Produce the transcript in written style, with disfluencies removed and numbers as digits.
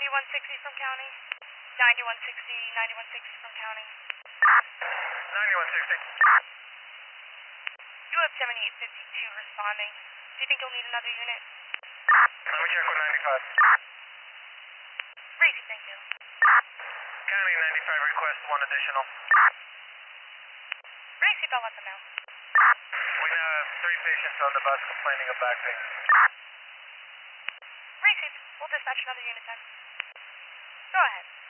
9160 from county. 9160 from county. 9160. You have 7852 responding. Do you think you'll need another unit? Let me check with 95. Racy, thank you. County 95 request one additional. Racy, I'll let them know. We now have 3 patients on the bus complaining of back pain. Racy, we'll dispatch another unit then. Go ahead.